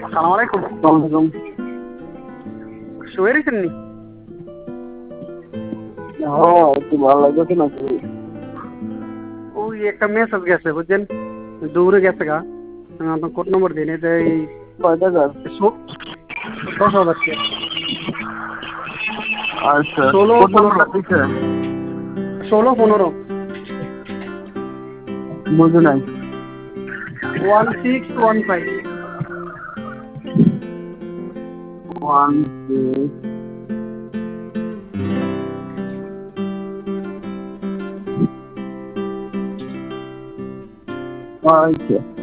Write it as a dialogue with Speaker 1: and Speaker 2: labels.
Speaker 1: আসসালামু আলাইকুম।
Speaker 2: ওয়ালাইকুম।
Speaker 1: শুয়ে রয়েছেন নি?
Speaker 2: হ্যাঁ, একটু ভালো লাগতেছে নাকি?
Speaker 1: ওই একটা মেসেজ গেছে বুঝছেন, দৌড়ে গেছে গা। আমি আপনার কোড নম্বর দিন, এটা এই
Speaker 2: কয় টাকার?
Speaker 1: 10,000 টাকা।
Speaker 2: আচ্ছা,
Speaker 1: ষোলো
Speaker 2: কোড
Speaker 1: পনেরো
Speaker 2: নাম্বারটা দিছে?
Speaker 1: 16-15
Speaker 2: বুঝি নাই।
Speaker 1: 1615।
Speaker 2: 1 2 আচ্ছা।